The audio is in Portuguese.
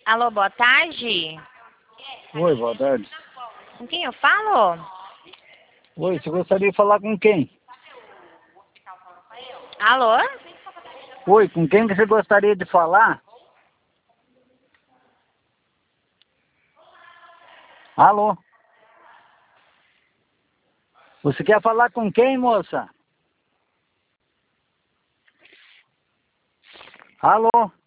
Alô, boa tarde. Oi, boa tarde. Com quem eu falo? Oi, você gostaria de falar com quem? Alô? Oi, com quem que você gostaria de falar? Alô? Você quer falar com quem, moça? Alô?